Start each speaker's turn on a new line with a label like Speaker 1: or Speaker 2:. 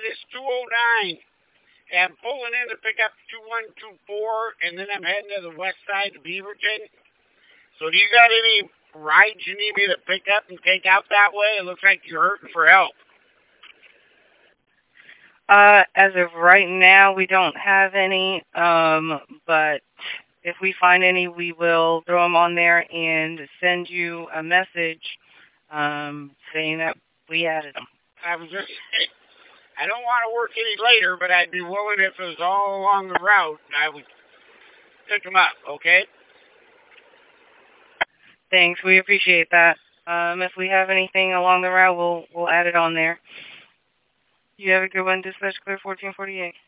Speaker 1: It is 209. I'm pulling in to pick up 2124, and then I'm heading to the west side of Beaverton. So do you got any rides you need me to pick up and take out that way? It looks like you're hurting for help.
Speaker 2: As of right now, we don't have any, but if we find any, we will throw them on there and send you a message saying that we added them.
Speaker 1: I was just I don't want to work any later, but I'd be willing if it was all along the route. I would pick them up, okay?
Speaker 2: Thanks, we appreciate that. If we have anything along the route, we'll add it on there. You have a good one, Dispatch Clear 1448.